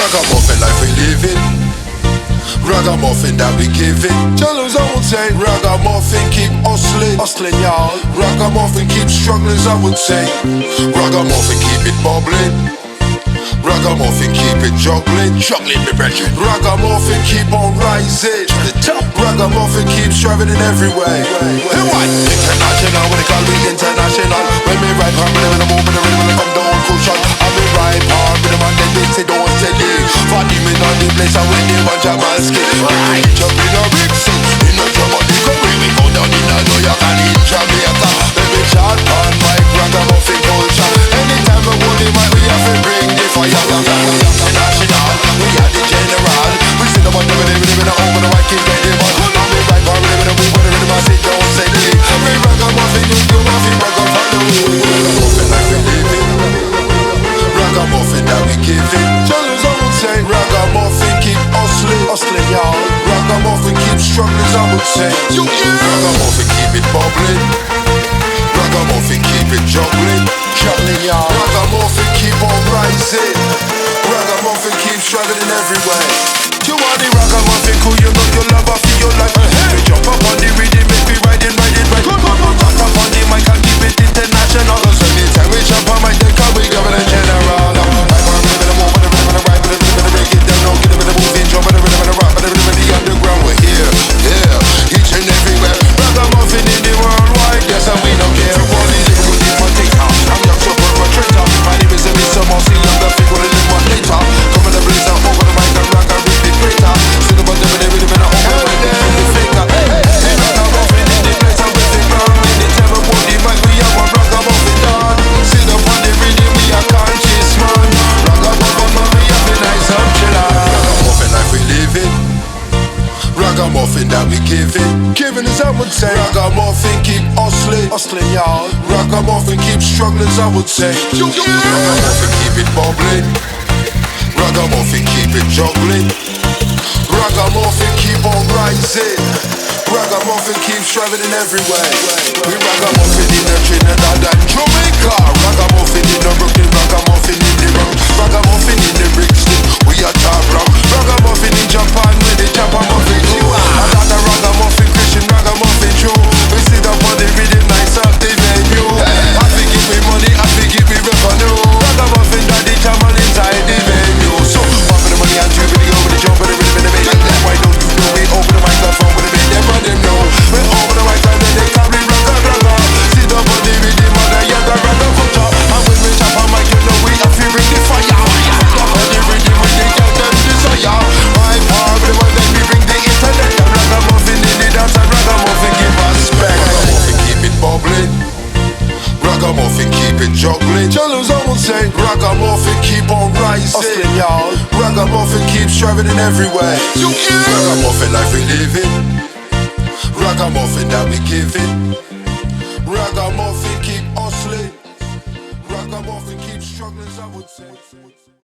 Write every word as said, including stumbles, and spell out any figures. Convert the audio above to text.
Ragamuffin life we living, ragamuffin that we giving. Tell us I would say, ragamuffin keep hustling, hustling y'all. Ragamuffin keep struggling, I would say. Ragamuffin keep it bubbling, ragamuffin keep it juggling, juggling me brethren. Ragamuffin keep on rising to the top. Ragamuffin keep striving in every way. Hey, what? International, when they call me international. When me ride hard, when I'm moving, when I come down crucial. I me ride hard, when I'm on the beat, say don't steady. For them in on the place, I win the one Jamalski. Right, jump in a big suit, in a Jamaica. When we go down in a New York and in Jamaica. Let me chat on my ragamuffin culture. Anytime I hold the mic, we have to bring the fire. International, we are the general. We sit up on the rhythm, rhythm, and over the white king, ready, but I'm the right bar, rhythm, and we want the rhythm, I say don't say me. Every ragamuffin, you do nothing, ragamuffin. Ragamuffin like we living, ragamuffin that we giving. Tell us I would say, ragamuffin keep hustling, hustling y'all. Ragamuffin keep struggling, I would say. Ragamuffin keep it bubbling, ragamuffin keep it juggling, juggling y'all. Ragamuffin keep on rising, ragamuffin keep struggling in every way. You are the ragamuffin crew, you know you love her for your life. We jump up on the rhythm, make me ride it, ride it, ride it. Talk up on the mic and keep it international. Cause anytime we jump on mic, they call we governor general. Ride on the rhythm, the move, the rhythm, the ride, the rhythm, the break it down. Now get a bit of moving, jump on the rhythm, the rock, the rhythm, the underground. We're here, yeah, each and everywhere. Ragamuffin in the worldwide, yes, and we don't care. All these little good people take out. I'm young, so we're a traitor. My name is Mister Mossy, I'm the fake one, a little one later. Come on the blaze out over the mic and rock and rip it greater. Sit up on the rhythm, rhythm, and I'm over the mic and the faker. Hey, ragamuffin in the place, I'm with it wrong. Anytime I hold the mic, we have a ragamuffin done. Sit up on the rhythm, we are conscious man. Ragamuffin, man, we have a nice up chiller. Ragamuffin life we living, ragamuffin that we giving. Giving is I would say. Ragamuffin keep hustling, hustling y'all. Ragamuffin keep struggling, I would say. Ragamuffin keep it bubbling, ragamuffin keep it juggling, ragamuffin keep on rising, ragamuffin keep striving in every way. We ragamuffin in the Trinidad and Jamaica, ragamuffin in the Brooklyn, ragamuffin in the Bronx, ragamuffin in the Brixton, we are top rock. Ragamuffin in Japan, with the Japan muffin too. I got a ragamuffin Christian, ragamuffin true. We sit up on the rhythm, nice up the venue. I think give me money, I think give me revenue. Ragamuffin got the Jamal inside the venue. So, pop the money and dribble the over the jump of the rhythm and the bass. Why don't you know we open the microphone with the bass? Them and them know. We open the mic and then they carry ragga ragga. Sit up on the rhythm and I have the ragga for top. And when we tap on mic, you know we have to bring the fire. Sit up on the rhythm with the girl them desire. My power with the one that we bring the internet. And ragamuffin in the dance and ragamuffin give us back. Ragamuffin keep it bubbling, ragamuffin keep it juggling. Tell us I would say, ragamuffin keep on rising, hustling y'all. Ragamuffin keep striving in every way. Ragamuffin life we living, ragamuffin that we giving. Ragamuffin keep hustling, ragamuffin keep struggling, I would say.